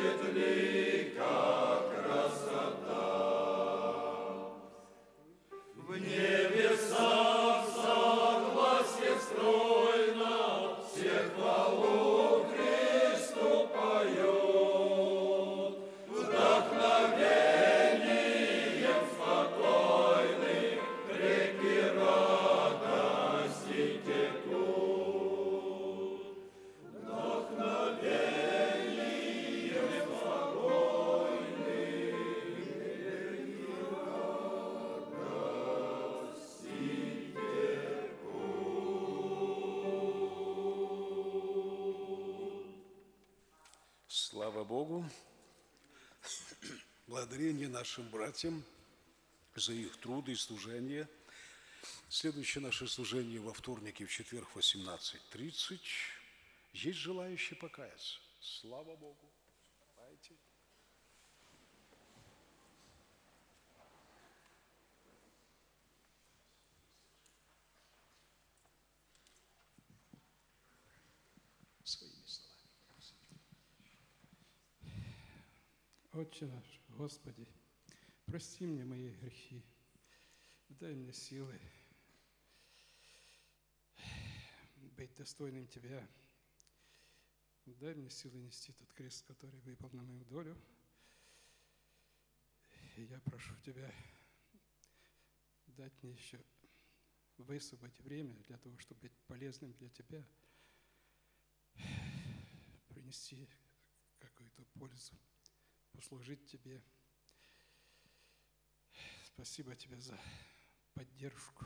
Слава Богу! Благодарение нашим братьям за их труд и служение. Следующее наше служение во вторник и в четверг в 18:30. Есть желающие покаяться? Слава Богу! Давайте. Своими словами. Отче наш, Господи, прости мне мои грехи, дай мне силы быть достойным Тебя, дай мне силы нести тот крест, который выпал на мою долю. И я прошу Тебя дать мне еще высвободить время для того, чтобы быть полезным для Тебя, принести какую-то пользу, послужить Тебе. Спасибо Тебе за поддержку.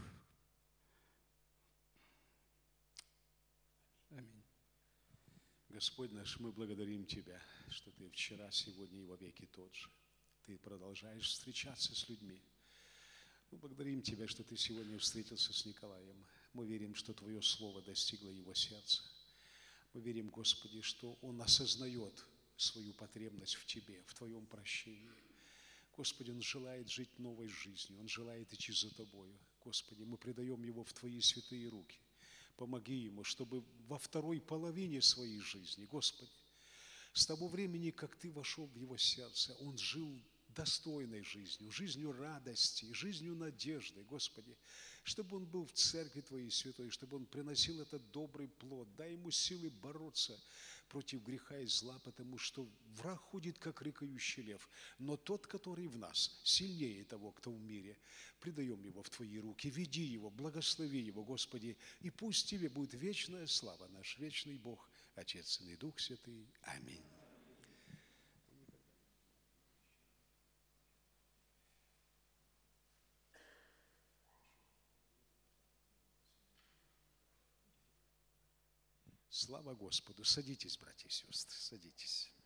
Аминь. Господь наш, мы благодарим Тебя, что Ты вчера, сегодня и во веки тот же. Ты продолжаешь встречаться с людьми. Мы благодарим Тебя, что Ты сегодня встретился с Николаем. Мы верим, что Твое Слово достигло его сердца. Мы верим, Господи, что он осознает свою потребность в Тебе, в Твоем прощении. Господи, он желает жить новой жизнью, он желает идти за Тобою. Господи, мы предаем его в Твои святые руки. Помоги ему, чтобы во второй половине своей жизни, Господи, с того времени, как Ты вошел в его сердце, он жил достойной жизнью, жизнью радости, жизнью надежды, Господи, чтобы он был в церкви Твоей святой, чтобы он приносил этот добрый плод. Дай ему силы бороться против греха и зла, потому что враг ходит, как рыкающий лев, но тот, который в нас, сильнее того, кто в мире. Предаем его в Твои руки, веди его, благослови его, Господи, и пусть Тебе будет вечная слава, наш вечный Бог, Отец, Сын и Дух Святый. Аминь. Слава Господу! Садитесь, братья и сестры, садитесь.